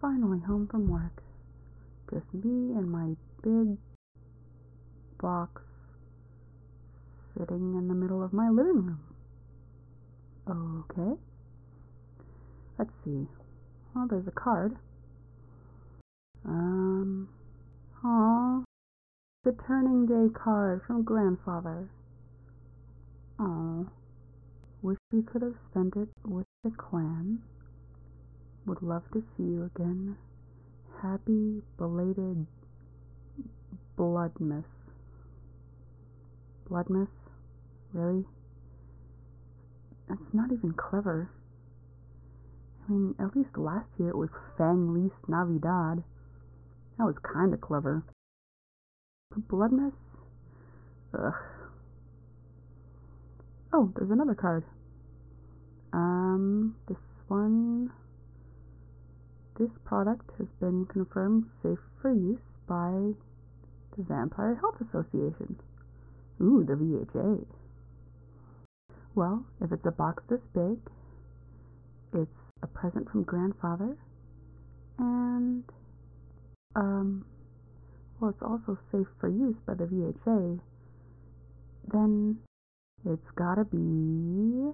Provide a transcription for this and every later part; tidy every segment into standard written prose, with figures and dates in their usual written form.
Finally home from work. Just me and my big box sitting in the middle of my living room. Okay. Let's see. Well, there's a card. The turning day card from grandfather. Oh, wish we could have spent it with the clan. Would love to see you again. Happy belated Bloodmas. Bloodmas? Really? That's not even clever. I mean, at least last year it was Fanglis Navidad. That was kinda clever. But Bloodmas? Ugh. Oh, there's another card. This one. This product has been confirmed safe for use by the Vampire Health Association. Ooh, the VHA. Well, if it's a box this big, it's a present from grandfather, and, well, it's also safe for use by the VHA, then it's gotta be...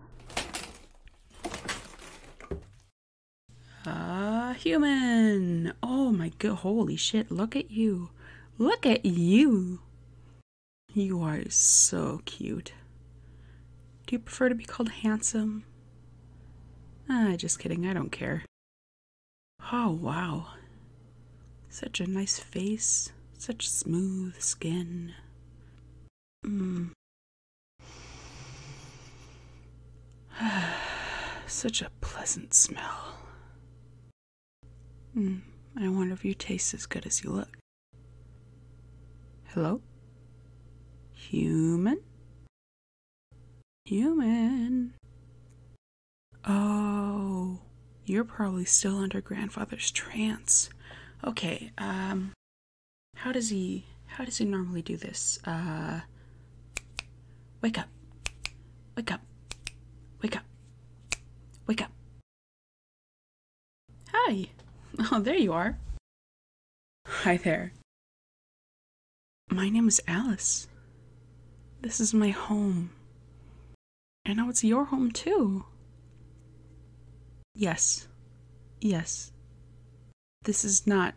Human! Oh my god, holy shit, look at you. Look at you! You are so cute. Do you prefer to be called handsome? Just kidding, I don't care. Oh, wow. Such a nice face, such smooth skin. Such a pleasant smell. I wonder if you taste as good as you look. Hello? Human? Human? Oh, you're probably still under grandfather's trance. Okay, how does he normally do this? Wake up. Wake up. Wake up. Wake up. Hi. Oh, there you are. Hi there. My name is Alice. This is my home. And now it's your home too. Yes. Yes. This is not...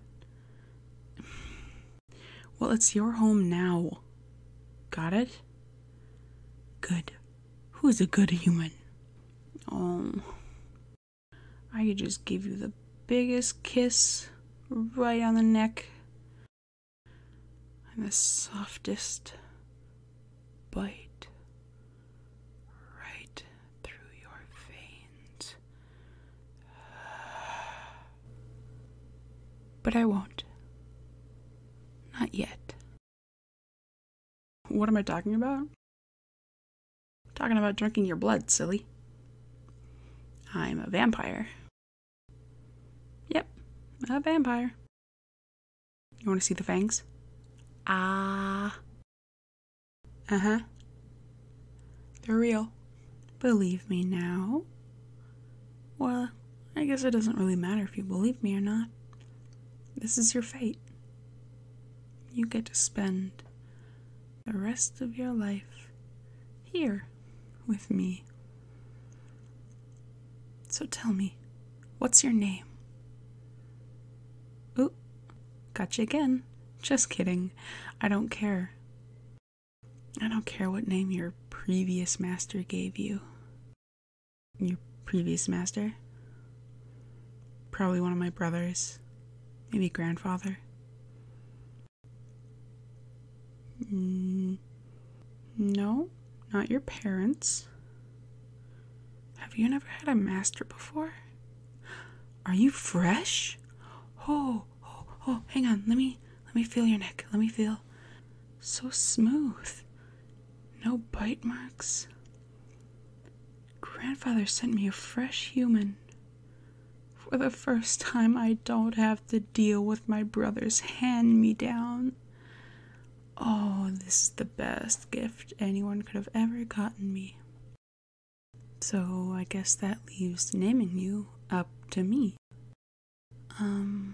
Well, it's your home now. Got it? Good. Who's a good human? Oh. I could just give you the biggest kiss right on the neck. And the softest bite right through your veins. But I won't. Not yet. What am I talking about? Talking about drinking your blood, silly. I'm a vampire. Yep, a vampire. You want to see the fangs? Ah. Uh-huh. They're real. Believe me now. Well, I guess it doesn't really matter if you believe me or not. This is your fate. You get to spend the rest of your life here with me. So tell me, what's your name? Ooh, gotcha again. Just kidding. I don't care. I don't care what name your previous master gave you. Your previous master? Probably one of my brothers. Maybe grandfather. No, not your parents. Have you never had a master before? Are you fresh? Oh, hang on. Let me feel your neck. Let me feel. So smooth. No bite marks. Grandfather sent me a fresh human. For the first time, I don't have to deal with my brother's hand-me-down. Oh, this is the best gift anyone could have ever gotten me. So I guess that leaves naming you up to me.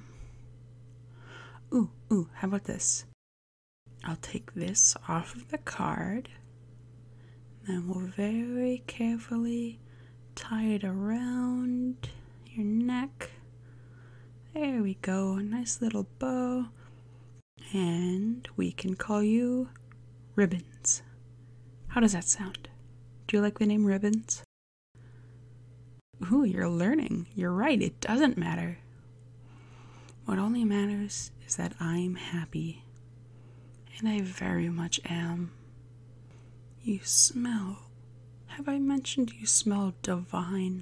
Ooh, how about this? I'll take this off of the card, then we'll very carefully tie it around your neck. There we go, a nice little bow. And we can call you Ribbons. How does that sound? Do you like the name Ribbons? Ooh, you're learning. You're right, it doesn't matter. What only matters is that I'm happy. And I very much am. You smell. Have I mentioned you smell divine?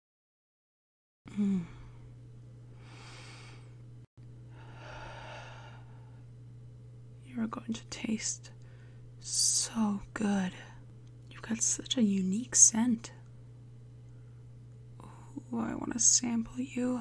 You're going to taste so good. You've got such a unique scent. Ooh, I want to sample you.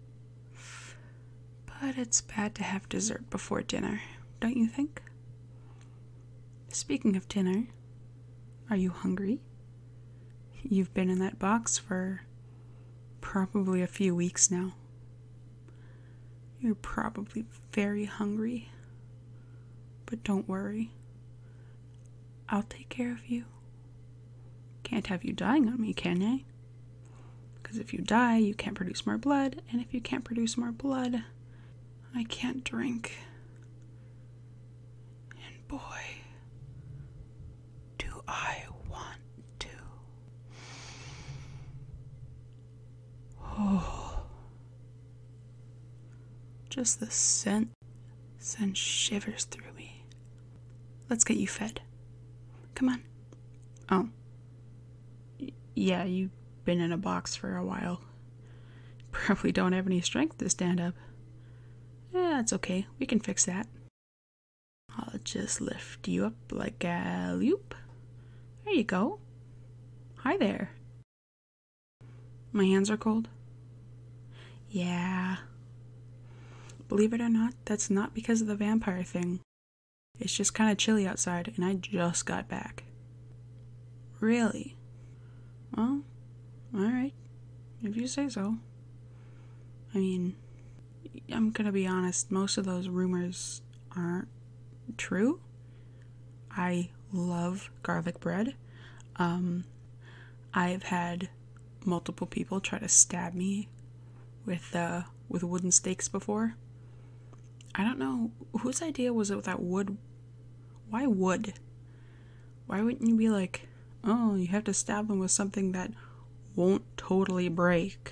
But it's bad to have dessert before dinner, don't you think? Speaking of dinner, are you hungry? You've been in that box for probably a few weeks now. You're probably very hungry. But don't worry. I'll take care of you. Can't have you dying on me, can I? Because if you die, you can't produce more blood, and if you can't produce more blood, I can't drink. And boy, do I want to. Oh. Just the scent sends shivers through me. Let's get you fed. Come on. Oh. Yeah, you've been in a box for a while. Probably don't have any strength to stand up. Yeah, it's okay. We can fix that. I'll just lift you up like a loop. There you go. Hi there. My hands are cold. Yeah. Believe it or not, that's not because of the vampire thing. It's just kind of chilly outside, and I just got back. Really? Well, alright. If you say so. I mean, I'm gonna be honest, most of those rumors aren't true. I love garlic bread. I've had multiple people try to stab me with wooden stakes before. I don't know whose idea was it with that wood. Why wood? Why wouldn't you be like, oh, you have to stab them with something that won't totally break?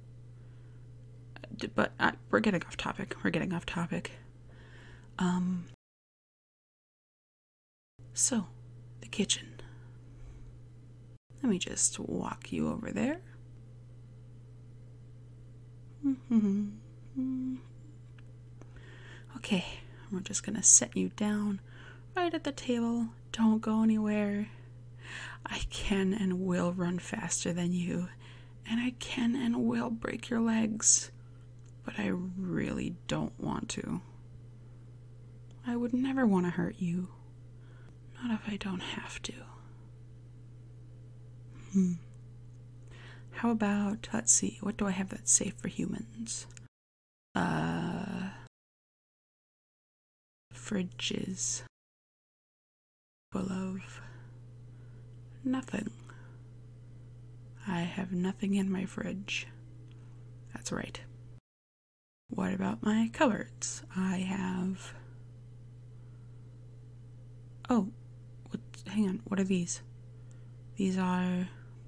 But we're getting off topic. So, the kitchen. Let me just walk you over there. Okay, we're just gonna set you down right at the table. Don't go anywhere. I can and will run faster than you, and I can and will break your legs, but I really don't want to. I would never want to hurt you. Not if I don't have to. How about, let's see, what do I have that's safe for humans? Fridges full of nothing. I have nothing in my fridge. That's right. What about my cupboards? I have... Oh, hang on, what are these? These are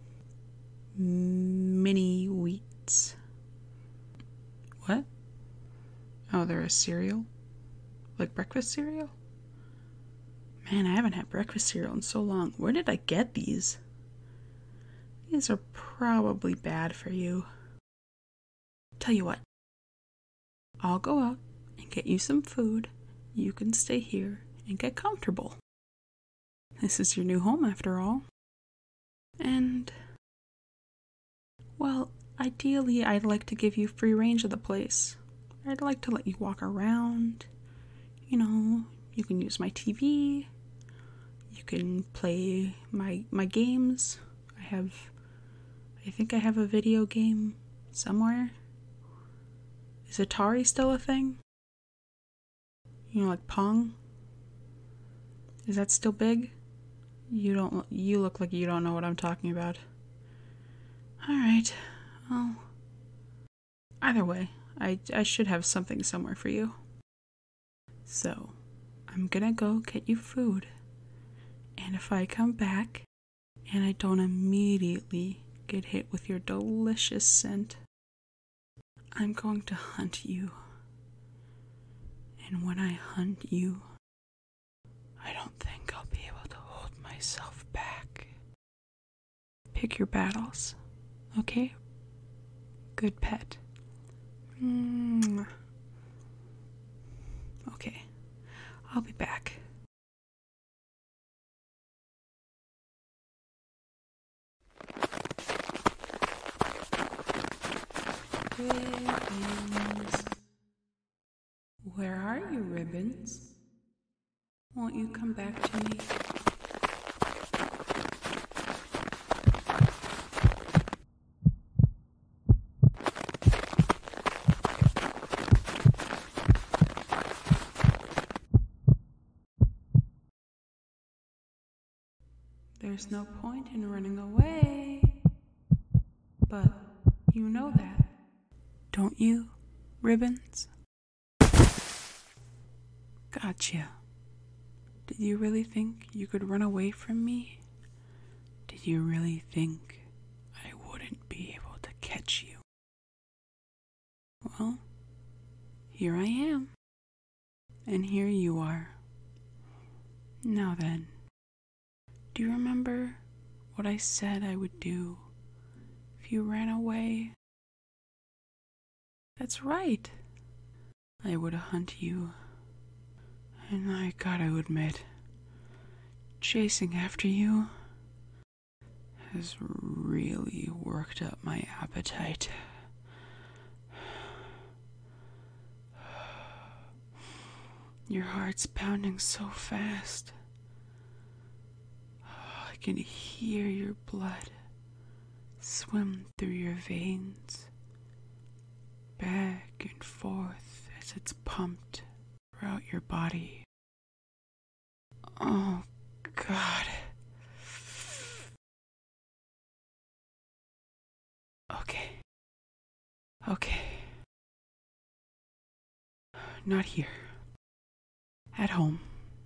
mini wheats. What? Oh, they're a cereal? Like breakfast cereal? Man, I haven't had breakfast cereal in so long. Where did I get these? These are probably bad for you. Tell you what. I'll go out and get you some food. You can stay here and get comfortable. This is your new home after all. And, well, ideally I'd like to give you free range of the place. I'd like to let you walk around. You know, you can use my TV. You can play my games. I think I have a video game somewhere. Is Atari still a thing? You know, like Pong? Is that still big? You look like you don't know what I'm talking about. Alright. Well, either way, I should have something somewhere for you. So, I'm gonna go get you food. And if I come back and I don't immediately get hit with your delicious scent, I'm going to hunt you. And when I hunt you, I don't think I'll be able to hold myself back. Pick your battles, okay? Good pet. Okay, I'll be back. Ribbons. Where are you, Ribbons? Won't you come back to me? There's no point in running away. But you know that, don't you, Ribbons? Gotcha. Did you really think you could run away from me? Did you really think I wouldn't be able to catch you? Well, here I am. And here you are. Now then, do you remember what I said I would do if you ran away? That's right. I would hunt you. And I gotta admit, chasing after you has really worked up my appetite. Your heart's pounding so fast. I can hear your blood swim through your veins, back and forth as it's pumped throughout your body. Oh, God. Okay. Not here. At home.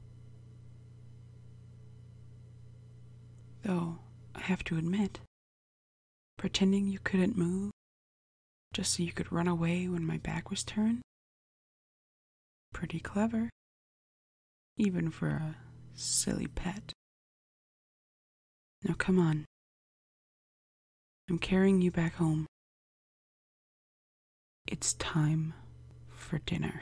Though, I have to admit, pretending you couldn't move just so you could run away when my back was turned? Pretty clever. Even for a silly pet. Now come on. I'm carrying you back home. It's time for dinner.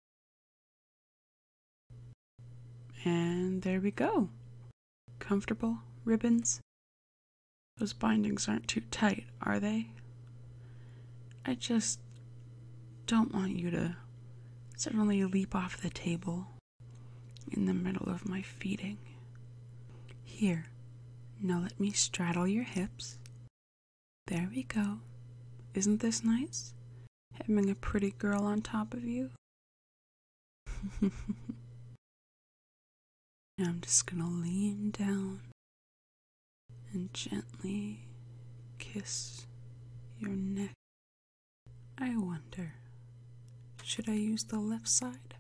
And there we go. Comfortable, Ribbons? Those bindings aren't too tight, are they? I just don't want you to suddenly leap off the table in the middle of my feeding. Here, now let me straddle your hips. There we go. Isn't this nice? Having a pretty girl on top of you? Now I'm just gonna lean down and gently kiss your neck. I wonder, should I use the left side?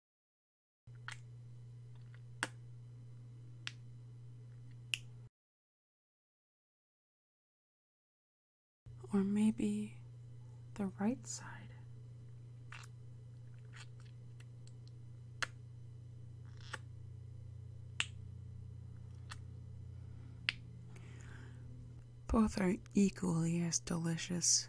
Or maybe the right side? Both are equally as delicious.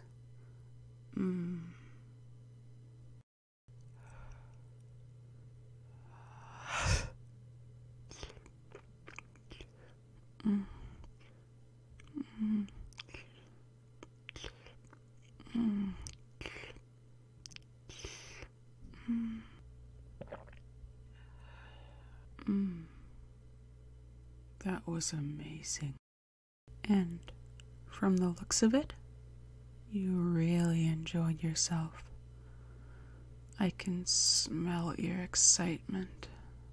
That was amazing. And from the looks of it, you really enjoyed yourself. I can smell your excitement.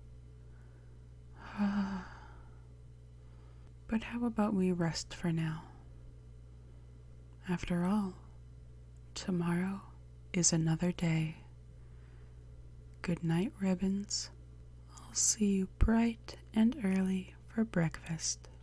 But how about we rest for now? After all, tomorrow is another day. Good night, ribbons. I'll see you bright and early for breakfast.